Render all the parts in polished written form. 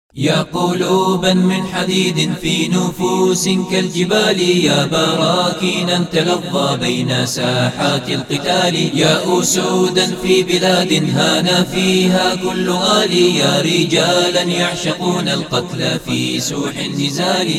يا قلوبا من حديد في نفوس كالجبال، يا براكينا تلظى بين ساحات القتال، يا أسودا في بلاد هان فيها كل غالي، يا رجالا يعشقون القتل في سوح النزال.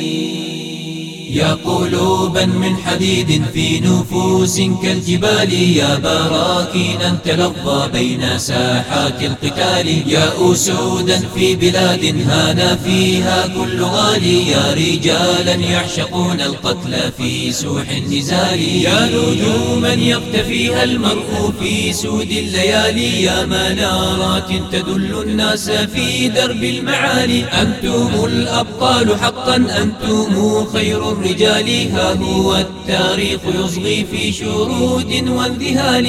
يا قلوبا من حديد في نفوس كالجبال، يا براكينا تلظى بين ساحات القتال، يا أسودا في بلاد هان فيها كل غالي، يا رجالا يعشقون القتل في سوح النزال. يا نجوما يقتفيها المرء في سود الليالي، يا منارات تدل الناس في درب المعالي، أنتم الأبطال حقا، أنتم خير الرجال، ها هو التاريخ يصغي في شرود وانذهال.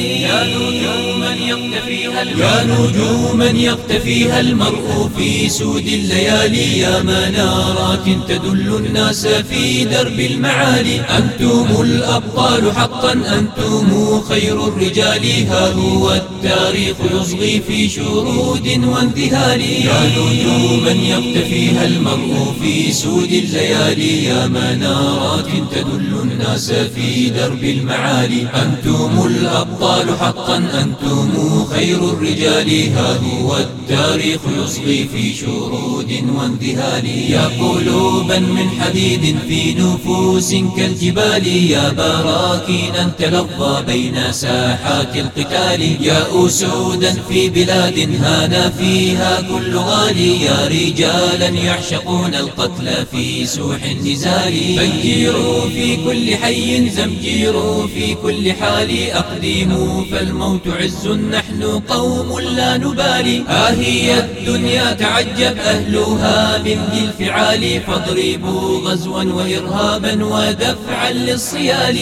يا نجوما يقتفيها المرء في سود الليالي، يا منارات تدل الناس في درب المعالي، أنتم الأبطال حقا، أنتم خير الرجال، ها هو التاريخ يصغي في شرود وانذهال. يا نجوما يقتفيها المرء في سود الليالي، يا منارات تدل الناس في درب المعالي، أنتم الأبطال حقا، أنتم خير الرجال، ها هو التاريخ يصغي في شرود وانذهال. يا قلوبا من حديد في نفوس كالجبال، يا براكينا تلظى بين ساحات القتال، يا أسودا في بلاد هان فيها كل غالي، يا رجالا يعشقون القتل في سوح النزال. فجروا في كل حي، زمجروا في كل حال، أقدموا فالموت عز، نحن قوم لا نبالي، هي الدنيا تعجب أهلها من ذي الفعال، فاضربوا غزوا وإرهابا ودفعا للصيال.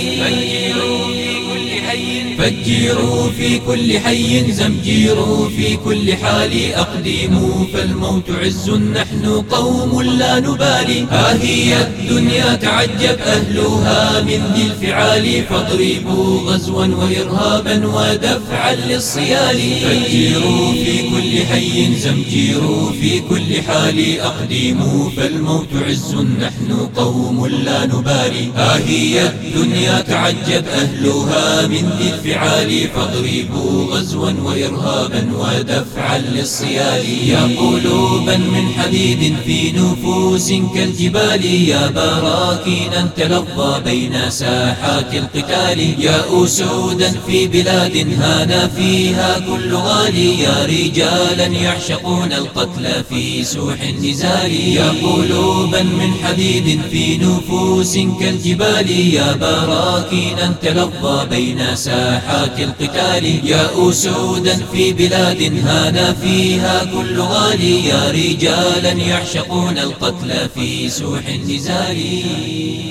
فجروا في كل حي، زمجروا في كل حال، أقدموا فالموت عز، نحن قوم لا نبالي، هي الدنيا تعجب أهلها من ذي الفعال، فاضربوا غزوا وإرهابا ودفعا للصيال. فجروا في كل حي، زمجروا في كل حال، أقدموا فالموت عز، نحن قوم لا نبالي، هي الدنيا تعجب أهلها من ذي الفعال، فاضربوا غزوا وإرهابا ودفعا للصيال. يا قلوبا من حديد في نفوس كالجبال، يا براكينا تلظى بين ساحات القتال، يا أسودا في بلاد هان فيها كل غالي، يا رجالا يعشقون القتل في سوح النزال. يا قلوبا من حديد في نفوس كالجبال، يا براكينا تلظى بين ساحات القتال، يا أسودا في بلاد هان فيها كل غالي، يا رجالا يعشقون القتل في سوح النزال.